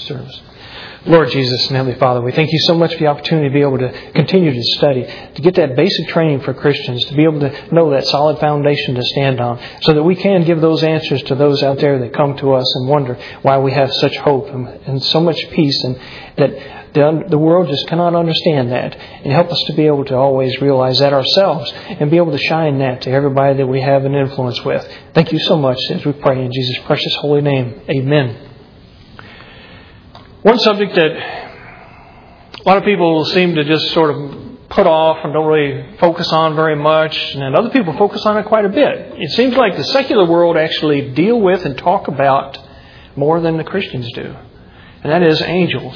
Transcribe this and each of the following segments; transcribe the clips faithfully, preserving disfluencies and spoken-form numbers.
service. Lord Jesus and Heavenly Father, we thank you so much for the opportunity to be able to continue to study, to get that basic training for Christians, to be able to know that solid foundation to stand on, so that we can give those answers to those out there that come to us and wonder why we have such hope and, and so much peace, and that the, the world just cannot understand that. And help us to be able to always realize that ourselves and be able to shine that to everybody that we have an influence with. Thank you so much as we pray in Jesus' precious holy name. Amen. One subject that a lot of people seem to just sort of put off and don't really focus on very much, and other people focus on it quite a bit. It seems like the secular world actually deal with and talk about more than the Christians do, and that is angels.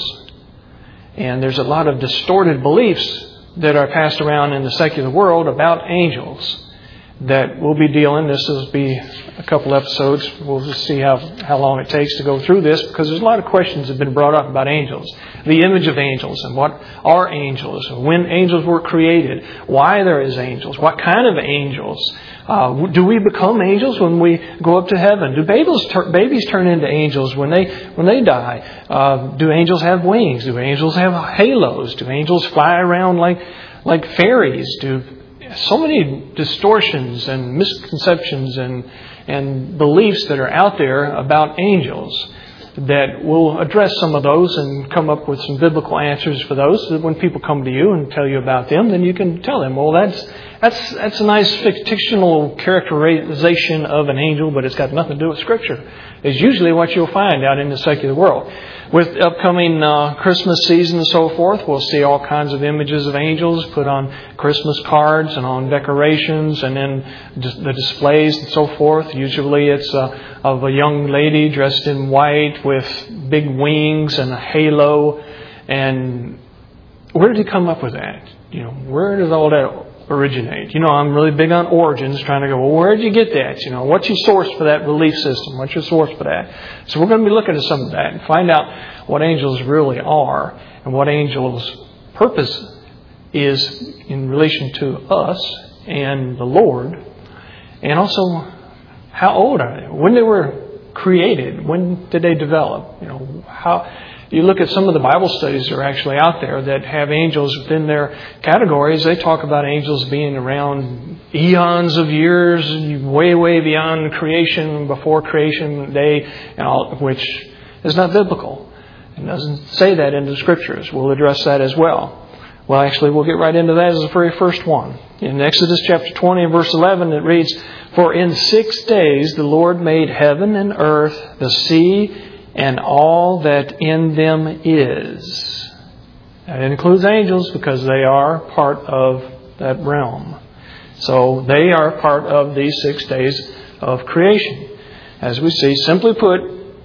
And there's a lot of distorted beliefs that are passed around in the secular world about angels that we'll be dealing. This will be a couple episodes. We'll just see how, how long it takes to go through this, because there's a lot of questions that have been brought up about angels. The image of angels and what are angels, when angels were created, why there is angels, what kind of angels. Uh, do we become angels when we go up to heaven? Do babies, tur- babies turn into angels when they when they die? Uh, do angels have wings? Do angels have halos? Do angels fly around like like fairies? Do So many distortions and misconceptions and and beliefs that are out there about angels, that we'll address some of those and come up with some biblical answers for those, so that when people come to you and tell you about them, then you can tell them, well, that's that's that's a nice fictional characterization of an angel, but it's got nothing to do with Scripture. Is usually what you'll find out in the secular world. With upcoming uh, Christmas season and so forth, we'll see all kinds of images of angels put on Christmas cards and on decorations and in the displays and so forth. Usually it's uh, of a young lady dressed in white with big wings and a halo. And where did he come up with that? You know, where does all that originate? You know, I'm really big on origins, trying to go, well, where did you get that? You know, what's your source for that belief system? What's your source for that? So we're going to be looking at some of that and find out what angels really are and what angels' purpose is in relation to us and the Lord, and also how old are they? When they were created, when did they develop? You know, how... You look at some of the Bible studies that are actually out there that have angels within their categories. They talk about angels being around eons of years, way, way beyond creation, before creation day, and all, which is not biblical. It doesn't say that in the Scriptures. We'll address that as well. Well, actually, we'll get right into that as the very first one. In Exodus chapter twenty and verse eleven, it reads, "For in six days the Lord made heaven and earth, the sea, and all that in them is." That includes angels, because they are part of that realm. So they are part of these six days of creation. As we see, simply put,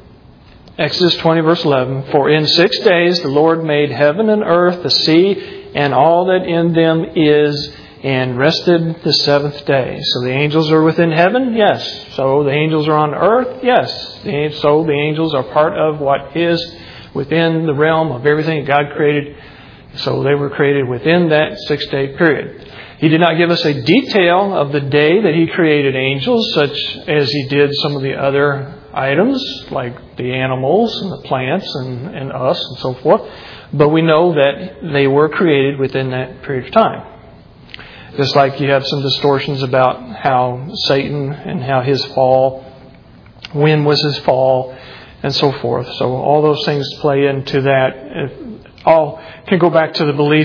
Exodus twenty verse eleven, "For in six days the Lord made heaven and earth, the sea, and all that in them is, and rested the seventh day." So the angels are within heaven? Yes. So the angels are on earth? Yes. So the angels are part of what is within the realm of everything God created. So they were created within that six-day period. He did not give us a detail of the day that He created angels, such as He did some of the other items, like the animals and the plants and, and us and so forth. But we know that they were created within that period of time. Just like you have some distortions about how Satan and how his fall, when was his fall, and so forth. So all those things play into that. It all can go back to the belief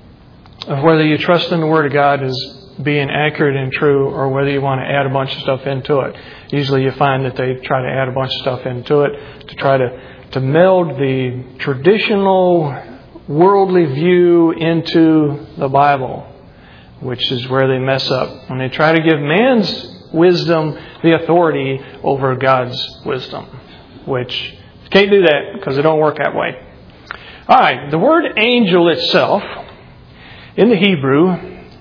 of whether you trust in the Word of God as being accurate and true, or whether you want to add a bunch of stuff into it. Usually you find that they try to add a bunch of stuff into it to try to, to meld the traditional worldly view into the Bible, which is where they mess up. When they try to give man's wisdom the authority over God's wisdom, which you can't do that because it don't work that way. All right, the word angel itself in the Hebrew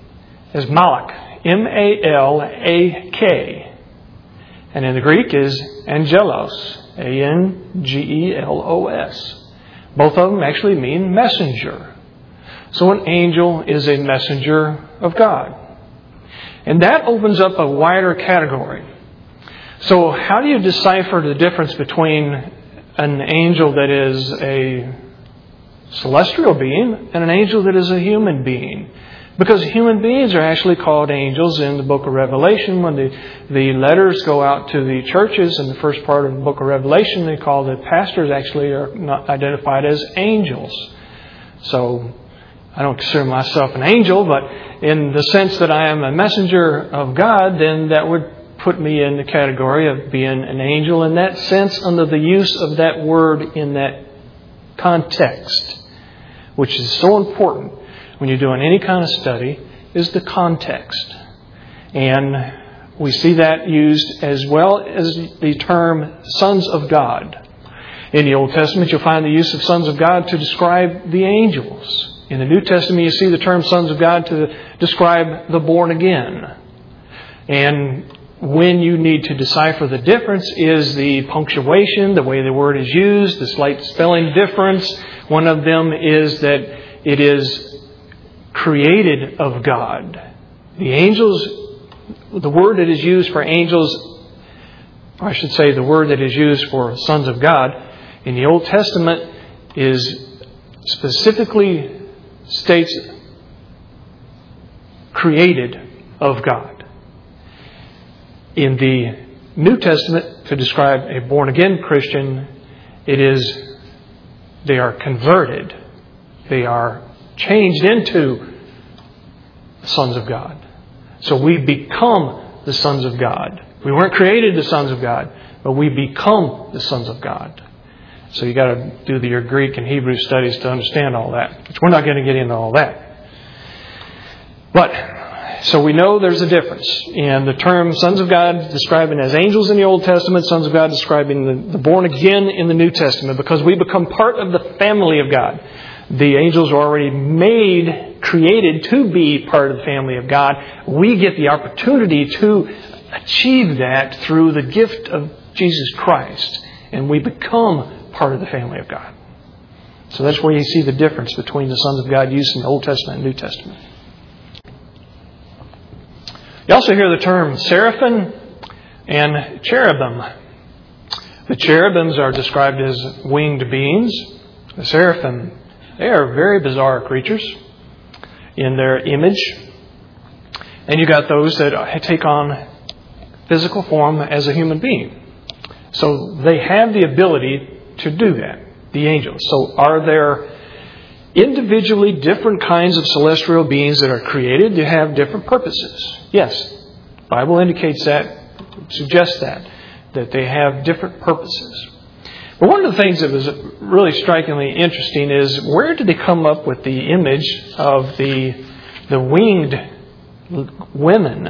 is malak, M A L A K. And in the Greek is angelos, A N G E L O S. Both of them actually mean messenger. So an angel is a messenger of God. And that opens up a wider category. So how do you decipher the difference between an angel that is a celestial being and an angel that is a human being. Because human beings are actually called angels in the book of Revelation. When the, the letters go out to the churches in the first part of the book of Revelation, they call the pastors actually are not identified as angels. So I don't consider myself an angel, but in the sense that I am a messenger of God, then that would put me in the category of being an angel in that sense under the use of that word in that context, which is so important when you're doing any kind of study, is the context. And we see that used as well as the term sons of God. In the Old Testament, you'll find the use of sons of God to describe the angels. In the New Testament, you see the term sons of God to describe the born again. And when you need to decipher the difference is the punctuation, the way the word is used, the slight spelling difference. One of them is that it is created of God. The angels, the word that is used for angels, or I should say the word that is used for sons of God in the Old Testament is specifically states created of God. In the New Testament, to describe a born-again Christian, it is they are converted. They are changed into sons of God. So we become the sons of God. We weren't created the sons of God, but we become the sons of God. So you got to do the, your Greek and Hebrew studies to understand all that. Which we're not going to get into all that. But so we know there's a difference in the term sons of God describing as angels in the Old Testament, sons of God describing the, the born again in the New Testament, because we become part of the family of God. The angels are already made, created to be part of the family of God. We get the opportunity to achieve that through the gift of Jesus Christ. And we become part of the family of God. So that's where you see the difference between the sons of God used in the Old Testament and New Testament. You also hear the term seraphim and cherubim. The cherubims are described as winged beings. The seraphim, they are very bizarre creatures in their image. And you got those that take on physical form as a human being. So they have the ability to do that, the angels. So are there individually different kinds of celestial beings that are created to have different purposes? Yes. The Bible indicates that, suggests that, that they have different purposes. But one of the things that was really strikingly interesting is, where did they come up with the image of the the winged women?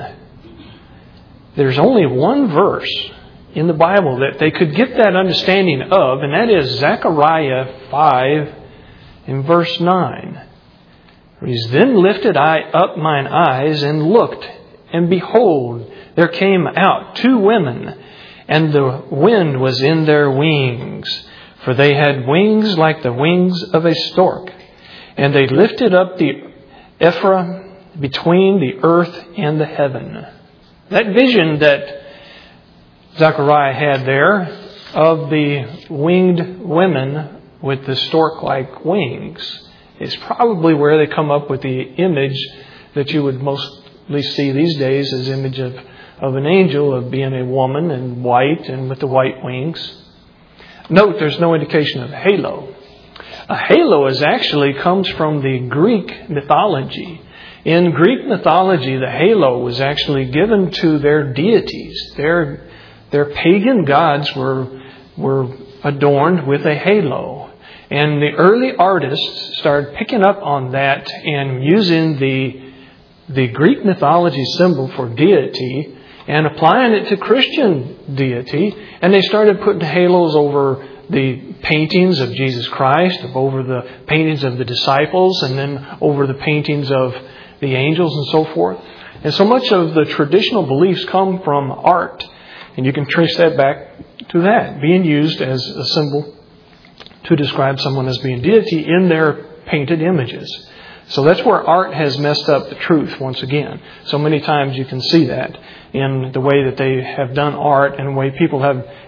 There's only one verse in the Bible that they could get that understanding of, and that is Zechariah five in verse nine. He's then lifted I up mine eyes and looked, and behold, there came out two women, and the wind was in their wings, for they had wings like the wings of a stork. And they lifted up the ephah between the earth and the heaven. That vision that Zechariah had there of the winged women with the stork-like wings is probably where they come up with the image that you would mostly see these days as image of of an angel, of being a woman in white and with the white wings. Note, there's no indication of a halo. A halo is actually comes from the Greek mythology. In Greek mythology, the halo was actually given to their deities. Their their pagan gods were were adorned with a halo. And the early artists started picking up on that and using the the Greek mythology symbol for deity and applying it to Christian deity. And they started putting halos over the paintings of Jesus Christ, over the paintings of the disciples, and then over the paintings of the angels and so forth. And so much of the traditional beliefs come from art. And you can trace that back to that, being used as a symbol to describe someone as being deity in their painted images. So that's where art has messed up the truth once again. So many times you can see that in the way that they have done art and the way people have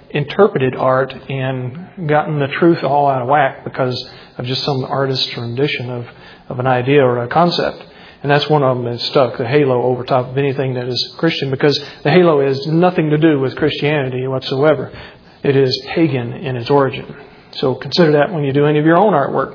interpreted art and gotten the truth all out of whack because of just some artist's rendition of, of an idea or a concept. And that's one of them that's stuck, the halo over top of anything that is Christian, because the halo has nothing to do with Christianity whatsoever. It is pagan in its origin. So consider that when you do any of your own artwork.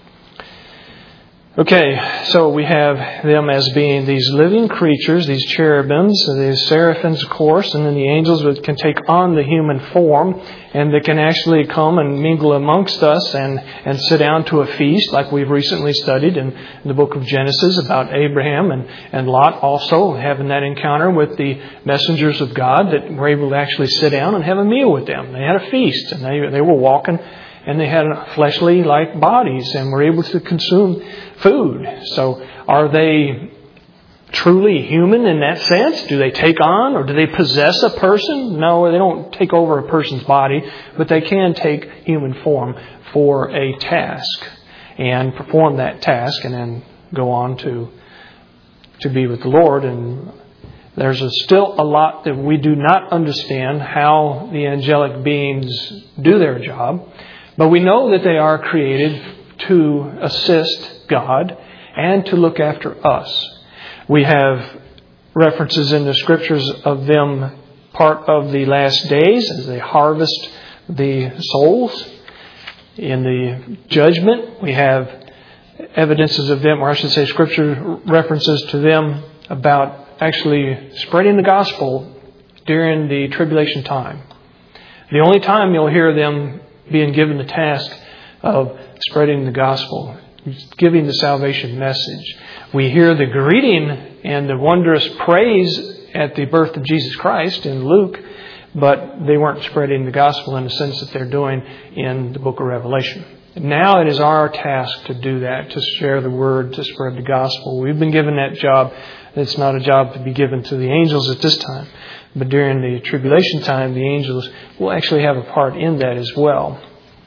Okay, so we have them as being these living creatures, these cherubims, these seraphims, of course, and then the angels that can take on the human form, and they can actually come and mingle amongst us and, and sit down to a feast, like we've recently studied in, in the book of Genesis about Abraham and, and Lot also having that encounter with the messengers of God that were able to actually sit down and have a meal with them. They had a feast, and they, they were walking, and they had fleshly-like bodies and were able to consume food. So are they truly human in that sense? Do they take on or do they possess a person? No, they don't take over a person's body, but they can take human form for a task and perform that task and then go on to, to be with the Lord. And there's a, still a lot that we do not understand how the angelic beings do their job. But we know that they are created to assist God and to look after us. We have references in the Scriptures of them part of the last days as they harvest the souls. In the judgment, we have evidences of them, or I should say Scripture references to them about actually spreading the gospel during the tribulation time. The only time you'll hear them being given the task of spreading the gospel, giving the salvation message. We hear the greeting and the wondrous praise at the birth of Jesus Christ in Luke, but they weren't spreading the gospel in the sense that they're doing in the book of Revelation. Now it is our task to do that, to share the word, to spread the gospel. We've been given that job. It's not a job to be given to the angels at this time. But during the tribulation time, the angels will actually have a part in that as well.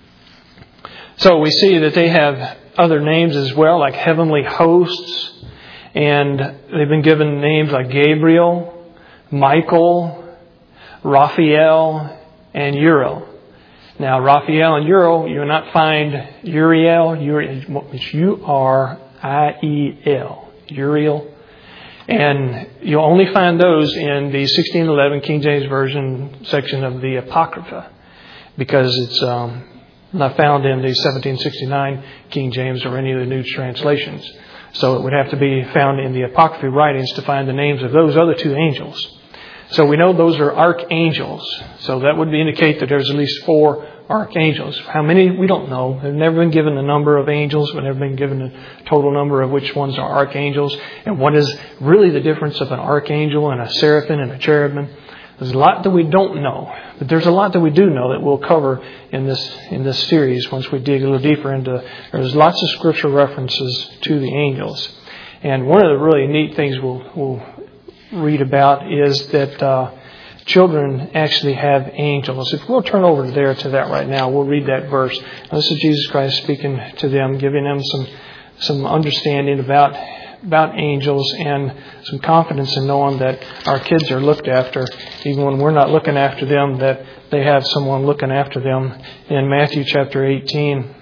So we see that they have other names as well, like heavenly hosts. And they've been given names like Gabriel, Michael, Raphael, and Uriel. Now, Raphael and Uriel, you will not find Uriel, it's U R I E L, Uriel. And you'll only find those in the sixteen eleven King James Version section of the Apocrypha, because it's um, not found in the seventeen sixty-nine King James or any of the new translations. So it would have to be found in the Apocryphal writings to find the names of those other two angels. So we know those are archangels. So that would indicate that there's at least four archangels. How many? We don't know. They've never been given the number of angels. We've never been given the total number of which ones are archangels. And what is really the difference of an archangel and a seraphim and a cherubim? There's a lot that we don't know. But there's a lot that we do know that we'll cover in this in this series once we dig a little deeper into. There's lots of scriptural references to the angels. And one of the really neat things we'll, we'll read about is that uh, children actually have angels. If we'll turn over there to that right now, we'll read that verse. Now, this is Jesus Christ speaking to them, giving them some some understanding about about angels and some confidence in knowing that our kids are looked after, even when we're not looking after them, that they have someone looking after them. In Matthew chapter eighteen,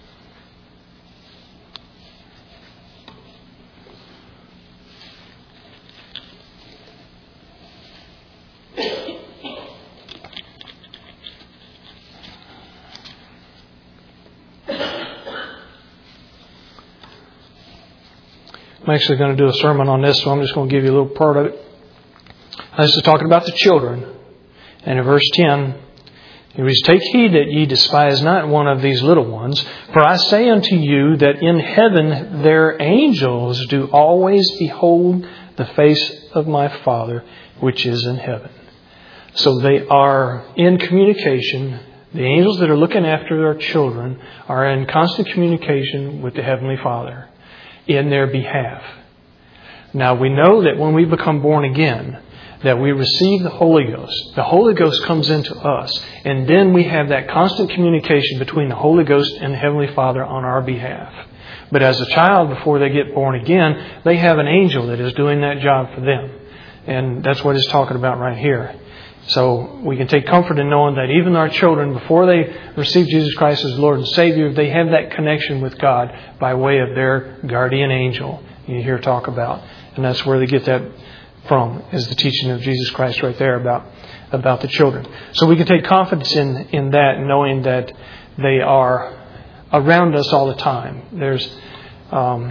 I'm actually going to do a sermon on this, so I'm just going to give you a little part of it. This is talking about the children. And in verse ten, it reads, "Take heed that ye despise not one of these little ones, for I say unto you that in heaven their angels do always behold the face of my Father which is in heaven." So they are in communication. The angels that are looking after their children are in constant communication with the Heavenly Father in their behalf. Now we know that when we become born again, that we receive the Holy Ghost. The Holy Ghost comes into us, and then we have that constant communication between the Holy Ghost and the Heavenly Father on our behalf. But as a child, before they get born again, they have an angel that is doing that job for them. And that's what it's talking about right here. So we can take comfort in knowing that even our children, before they receive Jesus Christ as Lord and Savior, they have that connection with God by way of their guardian angel you hear talk about. And that's where they get that from, is the teaching of Jesus Christ right there about, about the children. So we can take confidence in, in that, knowing that they are around us all the time. There's um,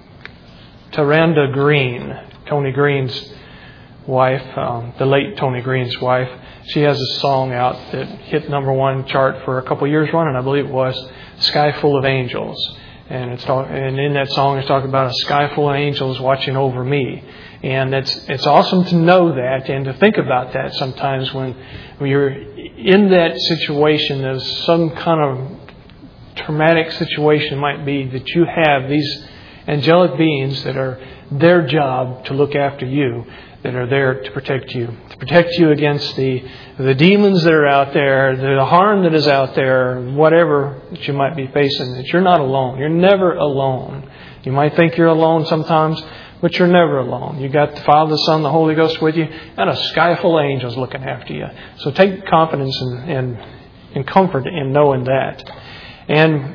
Taranda Green, Tony Green's wife, um, the late Tony Green's wife. She has a song out that hit number one chart for a couple of years running, I believe it was, Sky Full of Angels. And it's talk, and in that song it's talking about a sky full of angels watching over me. And it's it's awesome to know that and to think about that sometimes when, when you're in that situation of some kind of traumatic situation might be, that you have these angelic beings that are their job to look after you, that are there to protect you, to protect you against the the demons that are out there, the harm that is out there, whatever that you might be facing, that you're not alone. You're never alone. You might think you're alone sometimes, but you're never alone. You got the Father, the Son, the Holy Ghost with you, and a sky full of angels looking after you. So take confidence and, and, and comfort in knowing that. And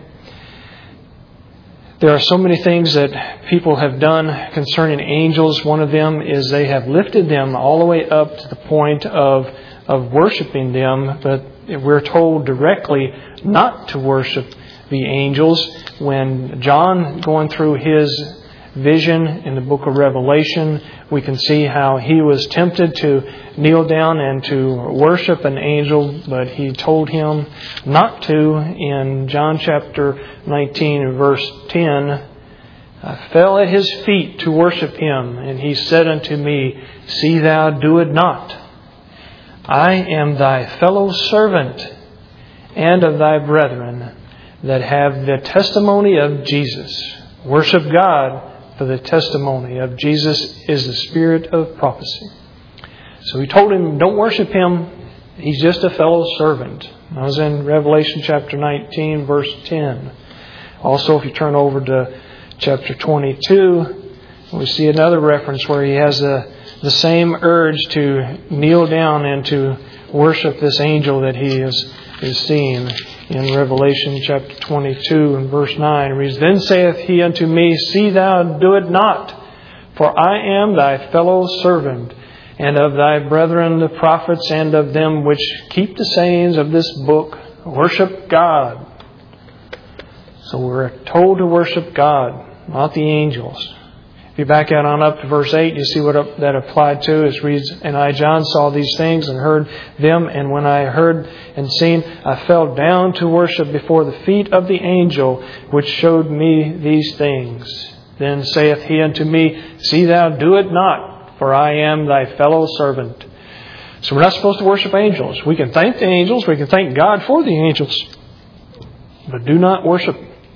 there are so many things that people have done concerning angels. One of them is they have lifted them all the way up to the point of of worshiping them, but we're told directly not to worship the angels. When John, going through his vision in the book of Revelation, we can see how he was tempted to kneel down and to worship an angel, but he told him not to. In John chapter nineteen, verse ten, I fell at his feet to worship him, and he said unto me, See thou do it not. I am thy fellow servant and of thy brethren that have the testimony of Jesus. Worship God, for the testimony of Jesus is the spirit of prophecy. So he told him, don't worship him. He's just a fellow servant. I was in Revelation chapter nineteen, verse ten. Also, if you turn over to chapter twenty-two, we see another reference where he has a the same urge to kneel down and to worship this angel that he is, is seeing. In Revelation chapter twenty-two and verse nine, it reads, Then saith he unto me, See thou do it not, for I am thy fellow servant, and of thy brethren the prophets, and of them which keep the sayings of this book. Worship God. So we're told to worship God, not the angels. If you back out on up to verse eight, you see what that applied to. It reads, And I, John, saw these things and heard them. And when I heard and seen, I fell down to worship before the feet of the angel which showed me these things. Then saith he unto me, See thou do it not, for I am thy fellow servant. So we're not supposed to worship angels. We can thank the angels. We can thank God for the angels. But do not worship.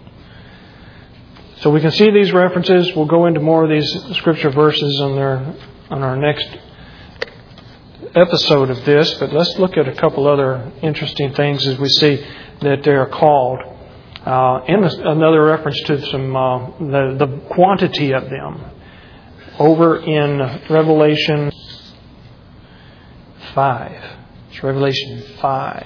So we can see these references. We'll go into more of these scripture verses on our, on our next episode of this. But let's look at a couple other interesting things as we see that they are called. Uh, and another reference to some uh, the, the quantity of them. Over in Revelation five. It's Revelation five.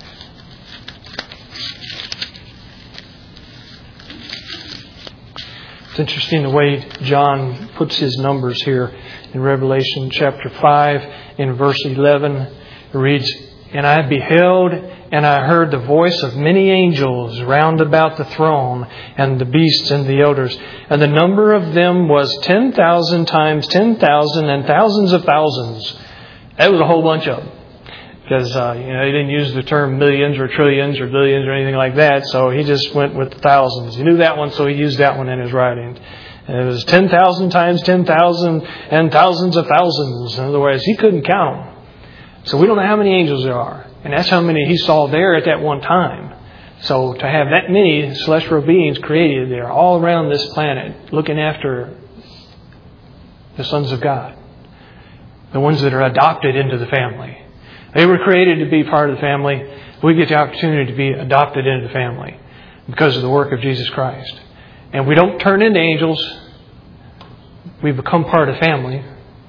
It's interesting the way John puts his numbers here in Revelation chapter five in verse eleven. It reads, And I beheld and I heard the voice of many angels round about the throne and the beasts and the elders. And the number of them was ten thousand times ten thousand and thousands of thousands. That was a whole bunch of them. Because uh, you know, he didn't use the term millions or trillions or billions or anything like that, so he just went with the thousands. He knew that one, so he used that one in his writing. And it was ten thousand times ten thousand and thousands of thousands. In other words, he couldn't count them. So we don't know how many angels there are. And that's how many he saw there at that one time. So to have that many celestial beings created there all around this planet, looking after the sons of God, the ones that are adopted into the family. They were created to be part of the family. We get the opportunity to be adopted into the family because of the work of Jesus Christ. And we don't turn into angels. We become part of the family.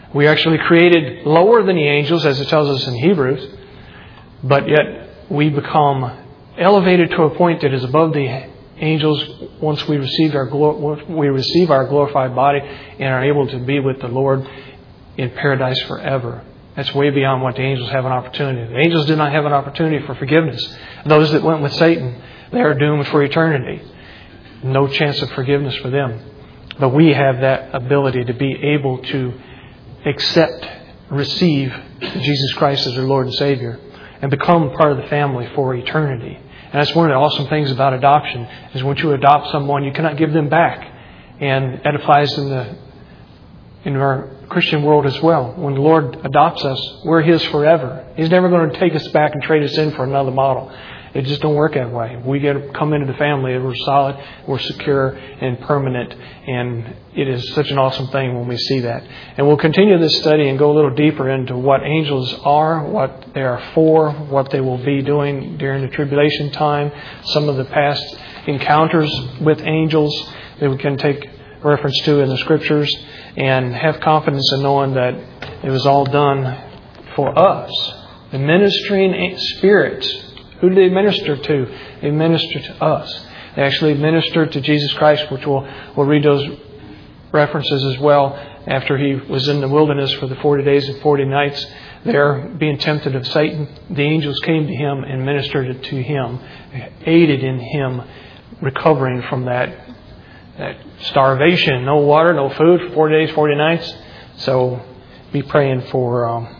We are actually created lower than the angels, as it tells us in Hebrews, but yet we become elevated to a point that is above the angels once we receive our we receive our glorified body and are able to be with the Lord in paradise forever. That's way beyond what the angels have an opportunity. The angels did not have an opportunity for forgiveness. Those that went with Satan, they are doomed for eternity. No chance of forgiveness for them. But we have that ability to be able to accept, receive Jesus Christ as our Lord and Savior and become part of the family for eternity. And that's one of the awesome things about adoption, is once you adopt someone, you cannot give them back. And that applies in the in our Christian world as well. When the Lord adopts us, we're His forever. He's never going to take us back and trade us in for another model. It just don't work that way. We get to come into the family and we're solid, we're secure and permanent. And it is such an awesome thing when we see that. And we'll continue this study and go a little deeper into what angels are, what they are for, what they will be doing during the tribulation time, some of the past encounters with angels that we can take reference to in the Scriptures, and have confidence in knowing that it was all done for us. The ministering spirits, who do they minister to? They minister to us. They actually minister to Jesus Christ, which we'll, we'll read those references as well. After He was in the wilderness for the forty days and forty nights, there being tempted of Satan, the angels came to Him and ministered to Him, aided in Him recovering from that that starvation, no water, no food for forty days, forty nights. So be praying for um,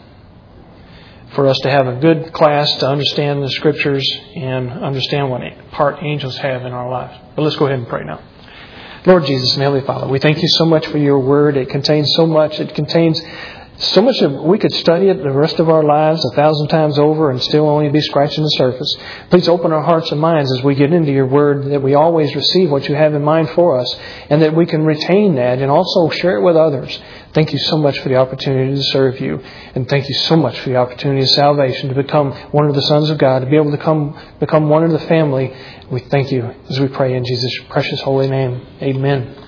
for us to have a good class, to understand the Scriptures and understand what part angels have in our lives. But let's go ahead and pray now. Lord Jesus and Heavenly Father, we thank You so much for Your Word. It contains so much. It contains so much that we could study it the rest of our lives a thousand times over and still only be scratching the surface. Please open our hearts and minds as we get into Your Word, that we always receive what You have in mind for us, and that we can retain that and also share it with others. Thank You so much for the opportunity to serve You, and thank You so much for the opportunity of salvation, to become one of the sons of God, to be able to come become one of the family. We thank You as we pray in Jesus' precious holy name. Amen.